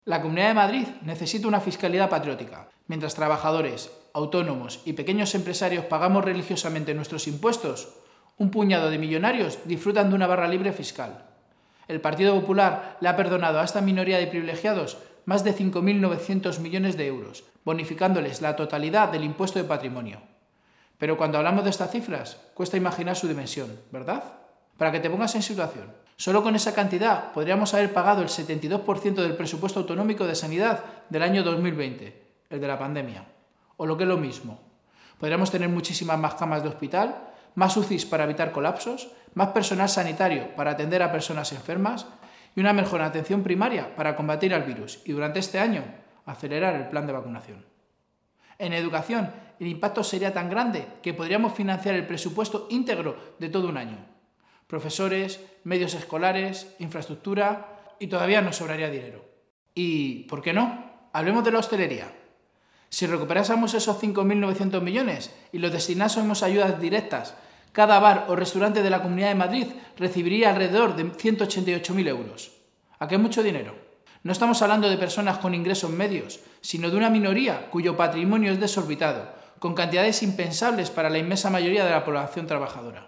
La Comunidad de Madrid necesita una fiscalidad patriótica. Mientras trabajadores, autónomos y pequeños empresarios pagamos religiosamente nuestros impuestos, un puñado de millonarios disfrutan de una barra libre fiscal. El Partido Popular le ha perdonado a esta minoría de privilegiados más de 5.900 millones de euros, bonificándoles la totalidad del impuesto de patrimonio. Pero cuando hablamos de estas cifras, cuesta imaginar su dimensión, ¿verdad? Para que te pongas en situación, solo con esa cantidad podríamos haber pagado el 72% del presupuesto autonómico de sanidad del año 2020, el de la pandemia. O lo que es lo mismo, podríamos tener muchísimas más camas de hospital, más UCIs para evitar colapsos, más personal sanitario para atender a personas enfermas y una mejor atención primaria para combatir al virus y durante este año acelerar el plan de vacunación. En educación, el impacto sería tan grande que podríamos financiar el presupuesto íntegro de todo un año. Profesores, medios escolares, infraestructura y todavía nos sobraría dinero. ¿Y por qué no? Hablemos de la hostelería. Si recuperásemos esos 5.900 millones y los destinásemos a ayudas directas, cada bar o restaurante de la Comunidad de Madrid recibiría alrededor de 188.000 euros. ¿A qué es mucho dinero? No estamos hablando de personas con ingresos medios, sino de una minoría cuyo patrimonio es desorbitado, con cantidades impensables para la inmensa mayoría de la población trabajadora.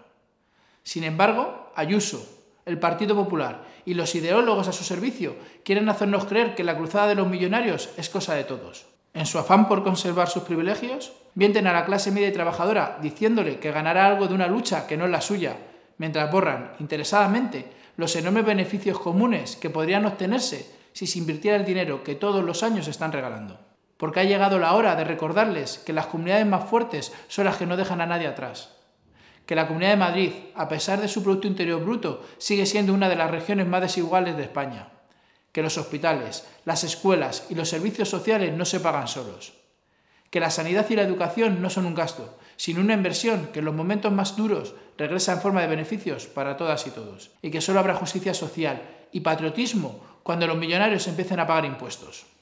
Sin embargo, Ayuso, el Partido Popular y los ideólogos a su servicio quieren hacernos creer que la cruzada de los millonarios es cosa de todos. En su afán por conservar sus privilegios, mienten a la clase media y trabajadora diciéndole que ganará algo de una lucha que no es la suya, mientras borran, interesadamente, los enormes beneficios comunes que podrían obtenerse si se invirtiera el dinero que todos los años están regalando. Porque ha llegado la hora de recordarles que las comunidades más fuertes son las que no dejan a nadie atrás. Que la Comunidad de Madrid, a pesar de su Producto Interior Bruto, sigue siendo una de las regiones más desiguales de España. Que los hospitales, las escuelas y los servicios sociales no se pagan solos. Que la sanidad y la educación no son un gasto, sino una inversión que en los momentos más duros regresa en forma de beneficios para todas y todos. Y que solo habrá justicia social y patriotismo cuando los millonarios empiecen a pagar impuestos.